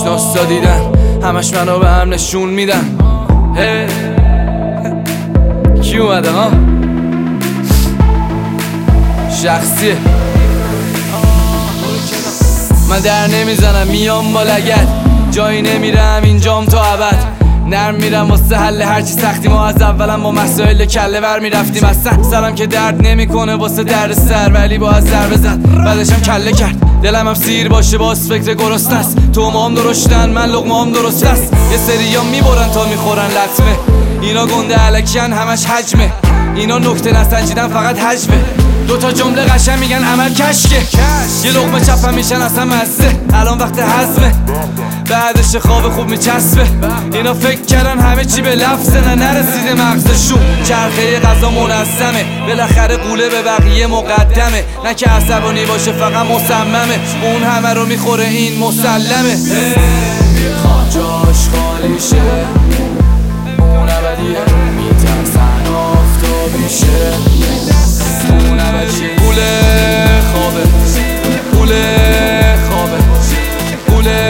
آشناسا دیدن همش منو به هم نشون میدن. کی اومده ها؟ شخصیه. من در نمیزنم میام با لگد، جایی نمیرم اینجام تا ابد. نرم میرم واسه حل هرچی سختی، ما از اولم با مسائل کله ور میرفتیم. اصلا سرم که درد نمیکنه واسه درد سر، ولی با از ضربه زد بعدشم کله کرد. دلم هم سیر باشه باز فکر گرسنه است، تو مام درشتن من لقمام درست است. یه سریا میبرن تا میخورن لطمه، اینا گنده علکیان همش حجمه، اینا نکته نسنجیدن فقط حجمه. دوتا جمله قشنگ میگن عمل کشکه، یه لقمه چپم میشن اصلا مزه. الان وقت هضمه بعدش خواب خوب میچسبه. اینا فکر کردن همه چی به لفظه، نه نرسیده مغزشون. چرخه غذا منظمه، بالاخره قوله به بقیه مقدمه. نه که عصبانی باشه فقط مصممه، اون همه رو میخوره این مسلمه. میخوان جاش خالی شه، اون ابدیه میترسن آفتابی شه. اون ابدیه قوله خوابه، قوله خوابه، قوله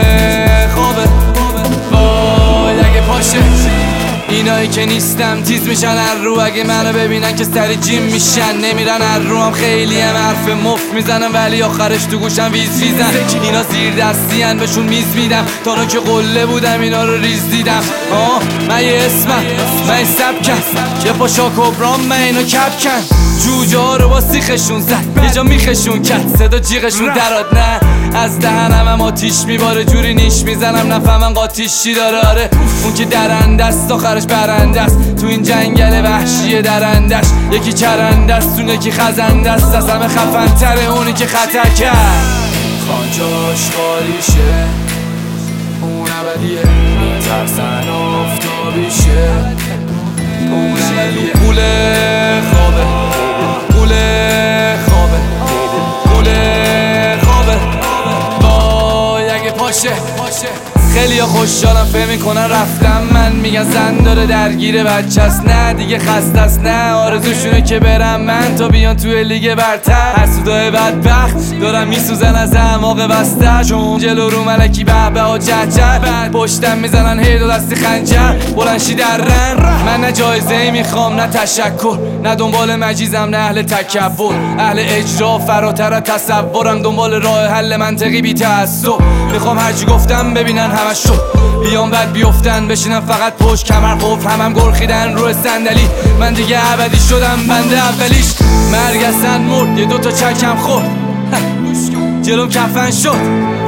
اینایی که نیستم تیز میشن هر رو، اگه منو ببینن که سری جیم میشن. نمیرن هر رو هم خیلی هم حرف مفت میزنم، ولی آخرش تو گوشم ویز ویزن. اینا زیر دستی هن بهشون میز میدم، تا که قله بودم اینا رو ریز دیدم. من یه اسمم، من یه سبکم، یه پاشا کبرام من اینو کپکن. جوجه ها رو با سیخشون زد، یه جا میخشون کرد صدا جیغشون دراد. نه از دهنم هم آتیش میباره، جوری نیش میزنم نفهمن قاتیش چی داره. آره اون که درنده است آخرش برنده است، تو این جنگل وحشی درندش. یکی چرنده است اون یکی خزنده است، از همه خفن تره اونی که خطر کرد. خوان جاش خالی شه، اون ابدیه میترسن آفتابی شه. اون ابدیه قوله خوابه، قوله خوابه، قوله خوابه. وای اگه پاشه. خیلی ها خوشحالم فهم میکنن رفتم، من میگن زن داره درگیر بچه است. نه دیگه خسته است، نه آرزوشونه که برم من تا بیان توی لیگ برتر. حسودای بدبخت دارم میسوزن از اعماق بسته، چون جلو رو ملکی به به ها جهجه. بعد پشتم میزنن هی دو دستی خنجر بلنشی در رن. من نه جایزه ای میخوام نه تشکر، نه دنبال مجیزم نه اهل تکبر. اهل اجرا فراتر از تصورم، دنبال راه حل منطقی بی تعصب. میخوام هرچی گفتم ببینن همش شد، بیام بعد بیفتن بشینم فقط پشت کمر قفل. همم گرخیدن روی صندلی، من دیگه ابدی شدم بنده اولیش. مرگ اصلا مرد، یه دوتا چکم خورد جلوم کفن شد.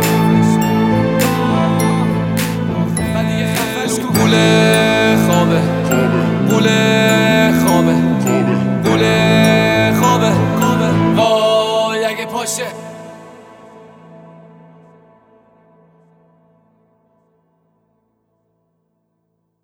قوله خوابه، قوله خوابه، قوله خوابه. وای اگه پاشه.